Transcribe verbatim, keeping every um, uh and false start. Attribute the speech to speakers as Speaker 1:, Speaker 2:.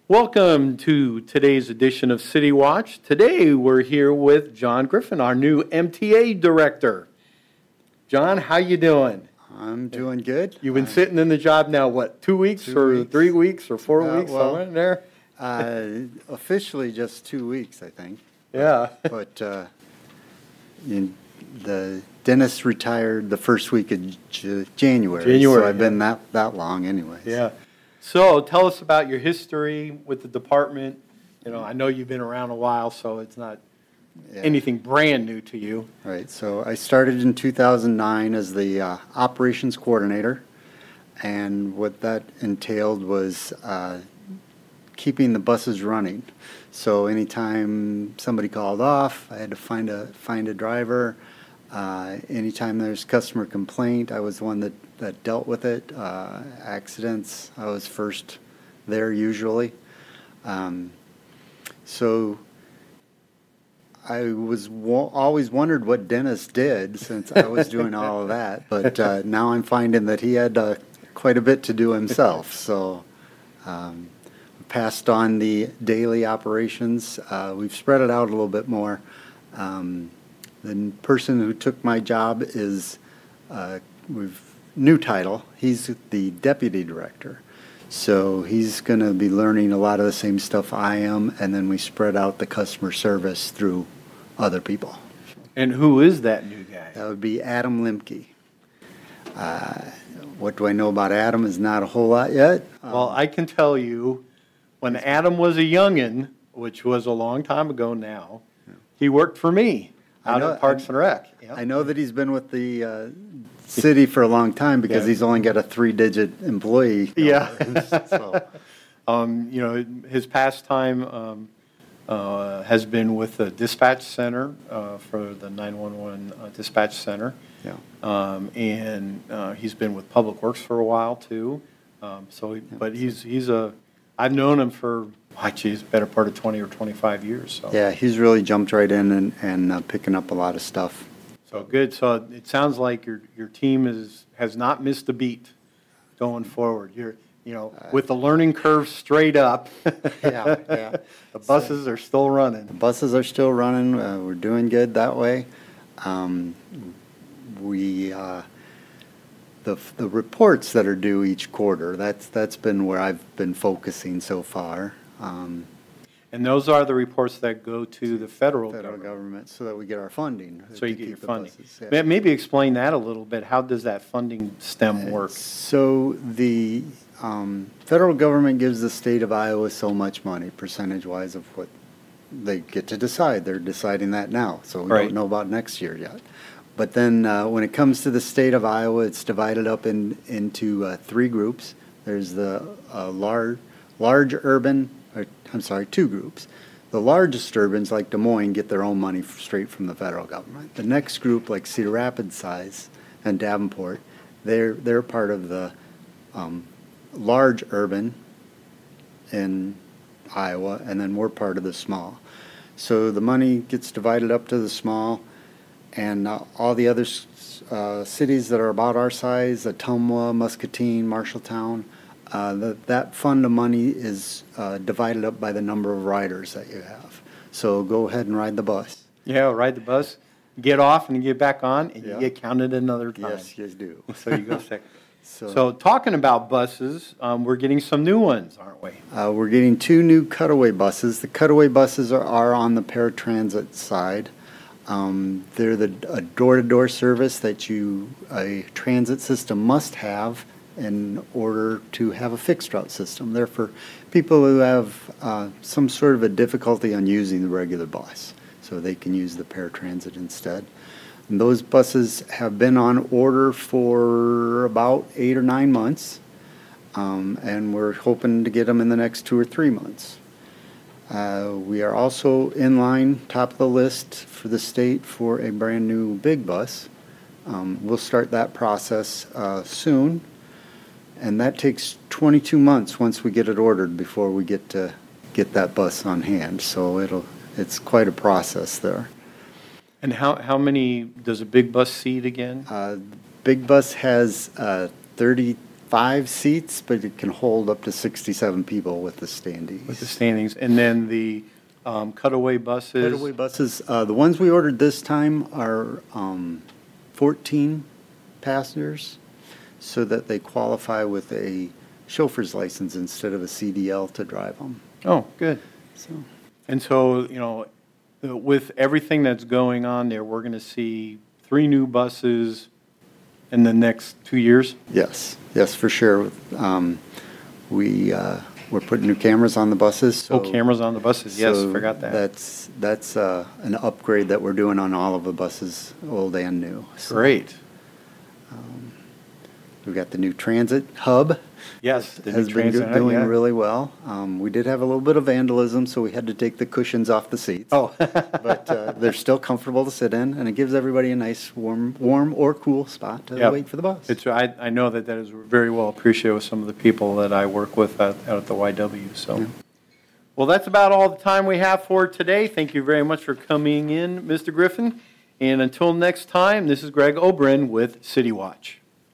Speaker 1: Welcome to today's edition of City Watch. Today we're here with John Griffin, our new M T A director. John, how you doing?
Speaker 2: I'm doing good.
Speaker 1: You've been sitting in the job now, what, two weeks
Speaker 2: two
Speaker 1: or
Speaker 2: weeks.
Speaker 1: three weeks or four
Speaker 2: Uh,
Speaker 1: weeks,
Speaker 2: well,
Speaker 1: somewhere in there?
Speaker 2: Uh, officially just two weeks, I think.
Speaker 1: Yeah.
Speaker 2: But uh, in, the dentist retired the first week of J- January.
Speaker 1: January,
Speaker 2: So I've
Speaker 1: yeah.
Speaker 2: been that, that long anyways.
Speaker 1: Yeah. So tell us about your history with the department. You know, I know you've been around a while, so it's not
Speaker 2: Yeah.
Speaker 1: anything brand new to you.
Speaker 2: Right. So I started in two thousand nine as the uh, operations coordinator. And what that entailed was uh, keeping the buses running. So anytime somebody called off, I had to find a find a driver. Uh, anytime there's customer complaint, I was the one that, that dealt with it. Uh, accidents, I was first there usually. Um, so I was wa- always wondered what Dennis did since I was doing all of that. But uh, now I'm finding that he had uh, quite a bit to do himself. So. Um, passed on the daily operations. Uh, we've spread it out a little bit more. Um, the person who took my job is, uh, we've new title. He's the deputy director. So he's going to be learning a lot of the same stuff I am, and then we spread out the customer service through other people.
Speaker 1: And who is that new guy?
Speaker 2: That would be Adam Limke. Uh, what do I know about Adam is not a whole lot yet.
Speaker 1: Well, I can tell you, when Adam was a youngin', which was a long time ago now, he worked for me
Speaker 2: I
Speaker 1: out
Speaker 2: know-
Speaker 1: at Parks and Rec.
Speaker 2: I know that he's been with the uh, city for a long time because
Speaker 1: Yeah.
Speaker 2: he's only got a three-digit employee.
Speaker 1: Yeah.
Speaker 2: So,
Speaker 1: Um, you know, his pastime um, uh, has been with the dispatch center uh, for the nine one one uh, dispatch center.
Speaker 2: yeah.
Speaker 1: Um, and uh, he's been with Public Works for a while too. Um, so, he- but he's he's a I've known him for, oh, geez, better part of twenty or twenty-five years. So.
Speaker 2: Yeah, he's really jumped right in and, and uh, picking up a lot of stuff.
Speaker 1: So good. So it sounds like your your team is has not missed a beat going forward. You're you know with the learning curve straight up.
Speaker 2: Yeah, yeah.
Speaker 1: The buses are still running.
Speaker 2: The buses are still running. Uh, we're doing good that way. Um, we uh, the the reports that are due each quarter. That's that's been where I've been focusing so far. Um,
Speaker 1: And those are the reports that go to the federal,
Speaker 2: federal
Speaker 1: government.
Speaker 2: government, so that we get our funding.
Speaker 1: So
Speaker 2: to
Speaker 1: you get your
Speaker 2: keep the
Speaker 1: funding.
Speaker 2: buses, yeah.
Speaker 1: Ma- Maybe explain that a little bit. How does that funding stem work?
Speaker 2: So the um, federal government gives the state of Iowa so much money, percentage-wise of what they get to decide. They're deciding that now, so we
Speaker 1: Right.
Speaker 2: don't know about next year yet. But then uh, when it comes to the state of Iowa, it's divided up in, into uh, three groups. There's the uh, large, large urban, or, I'm sorry, two groups. The largest urbans, like Des Moines, get their own money f- straight from the federal government. The next group, like Cedar Rapids size and Davenport, they're, they're part of the um, large urban in Iowa, and then we're part of the small. So the money gets divided up to the small, and uh, all the other s- uh, cities that are about our size, Ottumwa, Muscatine, Marshalltown, uh, that that fund of money is uh, divided up by the number of riders that you have. So go ahead and ride the bus.
Speaker 1: Yeah, ride the bus, get off and you get back on, and
Speaker 2: Yeah.
Speaker 1: you get counted another time.
Speaker 2: Yes, you do.
Speaker 1: So you go second.
Speaker 2: So,
Speaker 1: So talking about buses, um, we're getting some new ones, aren't we?
Speaker 2: uh, we're getting two new cutaway buses. The cutaway buses are, are on the paratransit side. Um, they're the a door-to-door service that you a transit system must have in order to have a fixed route system. They're for people who have uh, some sort of a difficulty on using the regular bus, so they can use the paratransit instead. And those buses have been on order for about eight or nine months, um, and we're hoping to get them in the next two or three months. Uh, we are also in line, top of the list for the state for a brand new big bus. Um, we'll start that process uh, soon, and that takes twenty-two months once we get it ordered before we get to get that bus on hand. So it'll it's quite a process there.
Speaker 1: And how, how many does a big bus seat again?
Speaker 2: Uh, Big bus has uh, thirty, five seats, but it can hold up to sixty-seven people with the standees.
Speaker 1: With the standings. And then the um, cutaway buses?
Speaker 2: Cutaway buses, uh, the ones we ordered this time are um, fourteen passengers, so that they qualify with a chauffeur's license instead of a C D L to drive them.
Speaker 1: Oh, good.
Speaker 2: So,
Speaker 1: And so, you know, with everything that's going on there, we're going to see three new buses in the next two years?
Speaker 2: yes, yes, for sure. Um, we, uh, we're putting new cameras on the buses. So,
Speaker 1: Oh, cameras on the buses, yes,
Speaker 2: so
Speaker 1: forgot that.
Speaker 2: That's, that's uh, an upgrade that we're doing on all of the buses, old and new. So,
Speaker 1: Great.
Speaker 2: we've got the new transit hub.
Speaker 1: Yes, the new
Speaker 2: Has been
Speaker 1: transit,
Speaker 2: do- doing
Speaker 1: yeah.
Speaker 2: really well. Um, we did have a little bit of vandalism, so we had to take the cushions off the seats.
Speaker 1: Oh.
Speaker 2: But uh, they're still comfortable to sit in, and it gives everybody a nice warm, warm or cool spot to
Speaker 1: Yep.
Speaker 2: wait for the bus.
Speaker 1: It's, I, I know that that is very well appreciated with some of the people that I work with out, out at the Y W, so.
Speaker 2: Yeah.
Speaker 1: Well, that's about all the time we have for today. Thank you very much for coming in, Mister Griffin. And until next time, this is Greg Obrin with City Watch.